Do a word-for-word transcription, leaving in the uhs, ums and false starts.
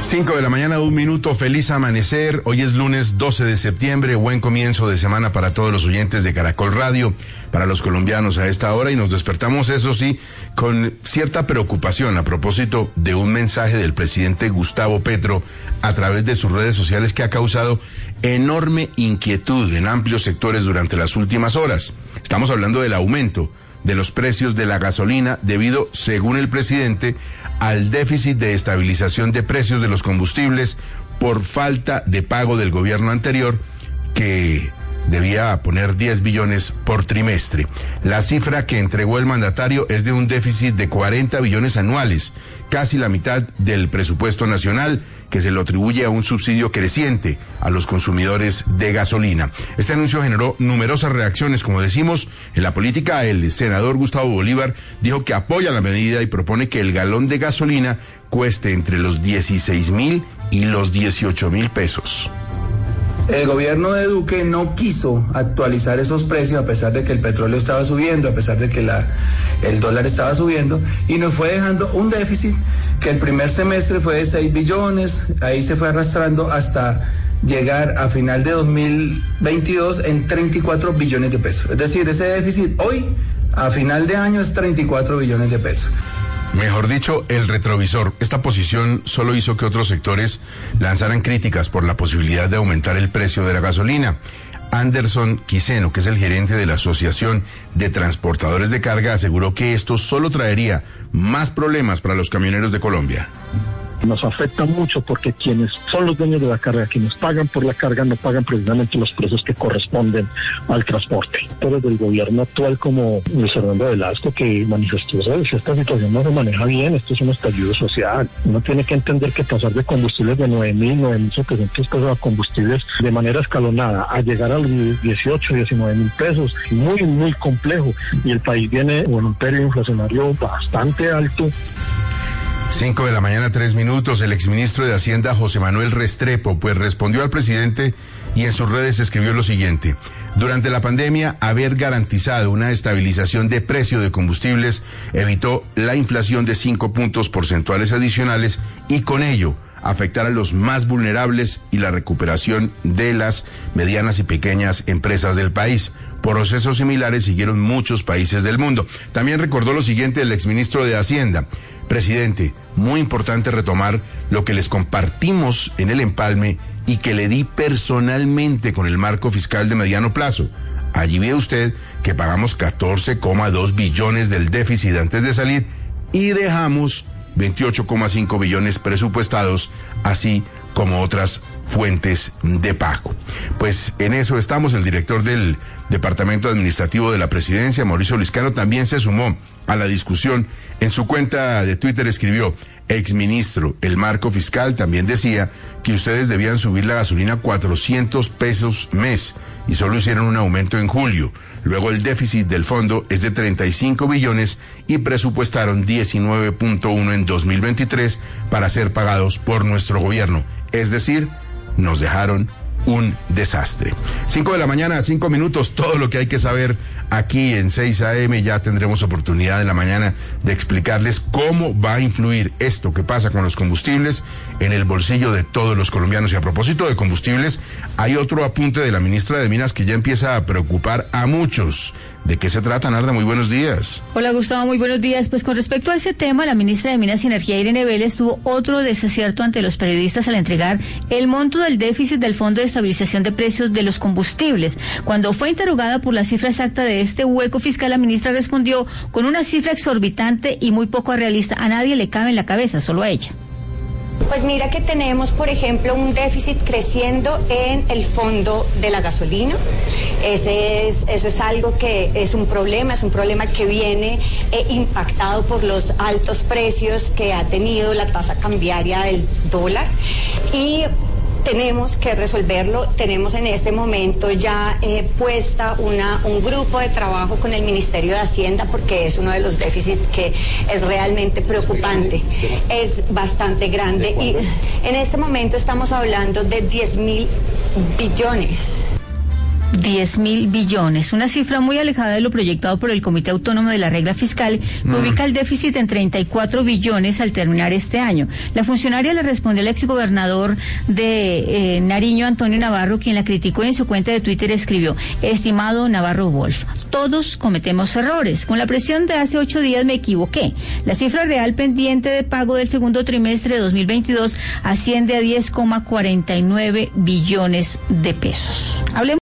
Cinco de la mañana, un minuto, feliz amanecer. Hoy es lunes doce de septiembre, buen comienzo de semana para todos los oyentes de Caracol Radio, para los colombianos a esta hora, y nos despertamos, eso sí, con cierta preocupación a propósito de un mensaje del presidente Gustavo Petro a través de sus redes sociales que ha causado enorme inquietud en amplios sectores durante las últimas horas. Estamos hablando del aumento de los precios de la gasolina debido, según el presidente, al déficit de estabilización de precios de los combustibles por falta de pago del gobierno anterior, que debía poner diez billones por trimestre. La cifra que entregó el mandatario es de un déficit de cuarenta billones anuales, casi la mitad del presupuesto nacional, que se lo atribuye a un subsidio creciente a los consumidores de gasolina. Este anuncio generó numerosas reacciones, como decimos. En la política, el senador Gustavo Bolívar dijo que apoya la medida y propone que el galón de gasolina cueste entre los dieciséis mil y los dieciocho mil pesos. El gobierno de Duque no quiso actualizar esos precios a pesar de que el petróleo estaba subiendo, a pesar de que la, el dólar estaba subiendo, y nos fue dejando un déficit que el primer semestre fue de seis billones, ahí se fue arrastrando hasta llegar a final de dos mil veintidós en treinta y cuatro billones de pesos. Es decir, ese déficit hoy, a final de año, es treinta y cuatro billones de pesos. Mejor dicho, el retrovisor. Esta posición solo hizo que otros sectores lanzaran críticas por la posibilidad de aumentar el precio de la gasolina. Anderson Quiseno, que es el gerente de la Asociación de Transportadores de Carga, aseguró que esto solo traería más problemas para los camioneros de Colombia. Nos afecta mucho porque quienes son los dueños de la carga, quienes pagan por la carga, no pagan precisamente los precios que corresponden al transporte. Pero del gobierno actual, como Luis Fernando Velasco, que manifestó que esta situación no se maneja bien, esto es un estallido social. Uno tiene que entender que pasar de combustibles de nueve mil, nueve mil setecientos pesos a combustibles de manera escalonada, a llegar a los dieciocho, diecinueve mil pesos, muy, muy complejo. Y el país viene con un periodo inflacionario bastante alto. Cinco de la mañana, tres minutos. El exministro de Hacienda, José Manuel Restrepo, pues respondió al presidente y en sus redes escribió lo siguiente: durante la pandemia, haber garantizado una estabilización de precio de combustibles evitó la inflación de cinco puntos porcentuales adicionales y con ello afectar a los más vulnerables y la recuperación de las medianas y pequeñas empresas del país. Procesos similares siguieron muchos países del mundo. También recordó lo siguiente el exministro de Hacienda: presidente, muy importante retomar lo que les compartimos en el empalme y que le di personalmente con el marco fiscal de mediano plazo. Allí ve usted que pagamos catorce coma dos billones del déficit antes de salir y dejamos veintiocho coma cinco billones presupuestados, así como otras fuentes de pago. Pues en eso estamos. El director del Departamento Administrativo de la Presidencia, Mauricio Liscano, también se sumó a la discusión. En su cuenta de Twitter escribió: exministro, el marco fiscal también decía que ustedes debían subir la gasolina cuatrocientos pesos mes y solo hicieron un aumento en julio. Luego el déficit del fondo es de treinta y cinco billones y presupuestaron diecinueve punto uno en dos mil veintitrés para ser pagados por nuestro gobierno. Es decir, nos dejaron un desastre. Cinco de la mañana, cinco minutos, todo lo que hay que saber aquí en seis a eme. Ya tendremos oportunidad en la mañana de explicarles cómo va a influir esto que pasa con los combustibles en el bolsillo de todos los colombianos. Y a propósito de combustibles, hay otro apunte de la ministra de Minas que ya empieza a preocupar a muchos. ¿De qué se trata, Narda? Muy buenos días. Hola, Gustavo, muy buenos días. Pues con respecto a ese tema, la ministra de Minas y Energía, Irene Vélez, tuvo otro desacierto ante los periodistas al entregar el monto del déficit del Fondo de Estabilización de Precios de los Combustibles. Cuando fue interrogada por la cifra exacta de este hueco fiscal, la ministra respondió con una cifra exorbitante y muy poco realista. A nadie le cabe en la cabeza, solo a ella. Pues mira que tenemos, por ejemplo, un déficit creciendo en el fondo de la gasolina. Ese es, eso es algo que es un problema, es un problema que viene eh, impactado por los altos precios que ha tenido la tasa cambiaria del dólar. Y tenemos que resolverlo. Tenemos en este momento ya eh, puesta una, un grupo de trabajo con el Ministerio de Hacienda, porque es uno de los déficits que es realmente preocupante, es bastante grande y en este momento estamos hablando de diez mil billones. diez mil billones, una cifra muy alejada de lo proyectado por el Comité Autónomo de la Regla Fiscal, que mm. ubica el déficit en treinta y cuatro billones al terminar este año. La funcionaria le respondió al exgobernador de eh, Nariño, Antonio Navarro, quien la criticó y en su cuenta de Twitter escribió: estimado Navarro Wolf, todos cometemos errores. Con la presión de hace ocho días me equivoqué. La cifra real pendiente de pago del segundo trimestre de dos mil veintidós asciende a diez coma cuarenta y nueve billones de pesos. Hablemos